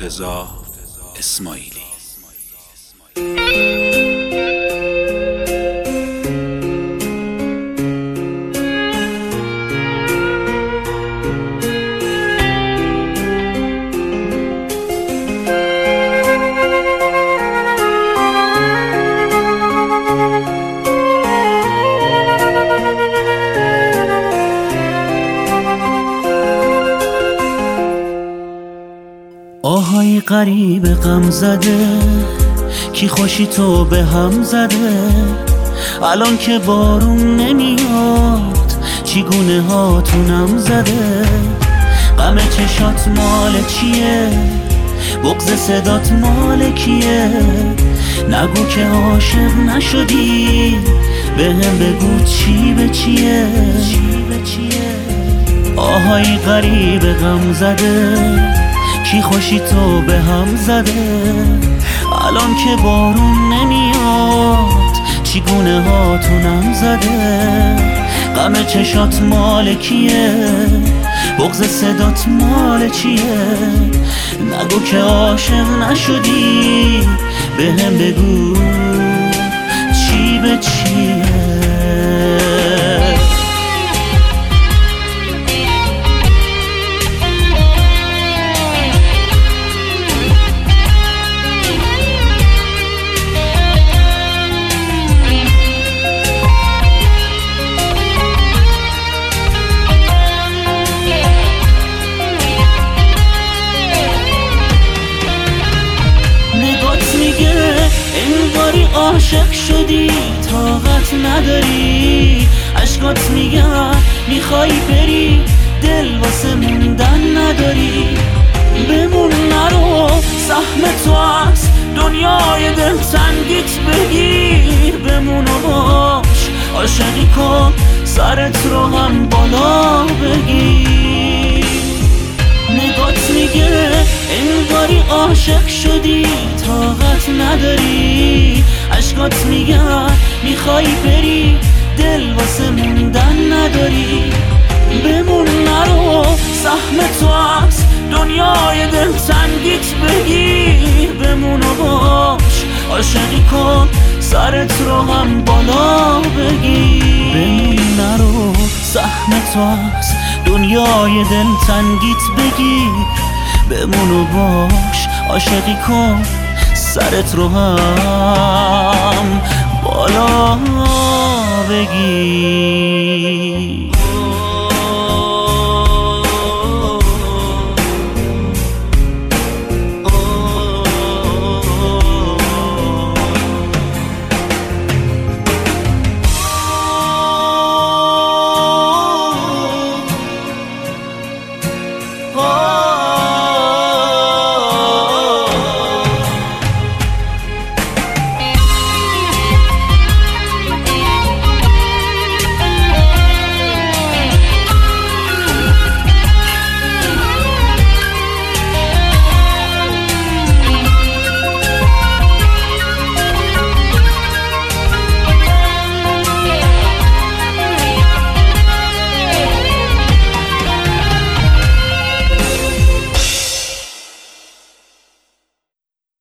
مرتضی اسماعیلی. آهای غریب غم زده، کی خوشی تو به هم زده. الان که بارون نمیاد چیگونه هاتونم زده. غم چشات مال چیه؟ بغض صدات مال کیه؟ نگو که عاشق نشدی، بهم بگو چی به چیه؟ آهای غریب غم زده، کی خوشی تو به هم زده. الان که بارون نمیاد چیگونه هاتونم زده. غم چشات مال کیه؟ بغض صدات مال چیه؟ نگو که عاشق نشدی، بهم بگو چی به چیه؟ انگاری عاشق شدی، طاقت نداری. عشقات میگن میخوای بری، دل واسه موندن نداری. بمون نرو، سهم تو از دنیای دلتنگیت بگیر. بمون و باش، عاشقی کن، سرت رو هم بالا بگیر. نگات میگه انگاری عاشق شدی، طاقت نداری. عشقات میگن میخوای بری، دل واسه موندن نداری. بمون نرو، سهم تو از دنیای دلتنگیت بگیر. بمون و باش، عاشقی کن، سرت رو هم بالا بگیر. بمون نرو، سهم تو از دنیای دلتنگیت بگیر. بمون و باش، عاشقی کن، سرت رو هم بالا بگیر.